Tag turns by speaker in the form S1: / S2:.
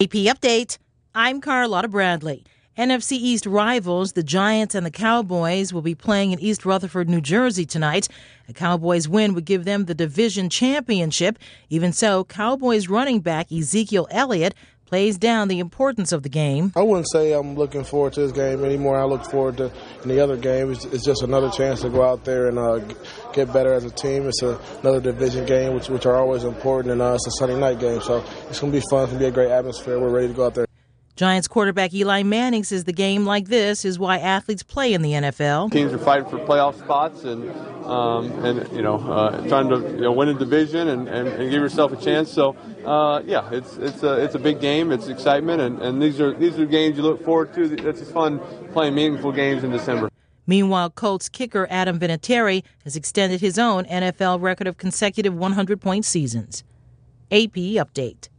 S1: AP Update, I'm Carlotta Bradley. NFC East rivals, the Giants and the Cowboys, will be playing in East Rutherford, New Jersey tonight. A Cowboys win would give them the division championship. Even so, Cowboys running back Ezekiel Elliott plays down the importance of the game.
S2: I wouldn't say I'm looking forward to this game anymore. I look forward to the other game. It's just another chance to go out there and get better as a team. It's another division game, which are always important, and it's a Sunday night game. So it's going to be fun. It's going to be a great atmosphere. We're ready to go out there.
S1: Giants quarterback Eli Manning says the game like this is why athletes play in the NFL.
S3: Teams are fighting for playoff spots and trying to win a division and give yourself a chance. So it's a big game. It's excitement, and these are games you look forward to. It's fun playing meaningful games in December.
S1: Meanwhile, Colts kicker Adam Vinatieri has extended his own NFL record of consecutive 100-point seasons. AP Update.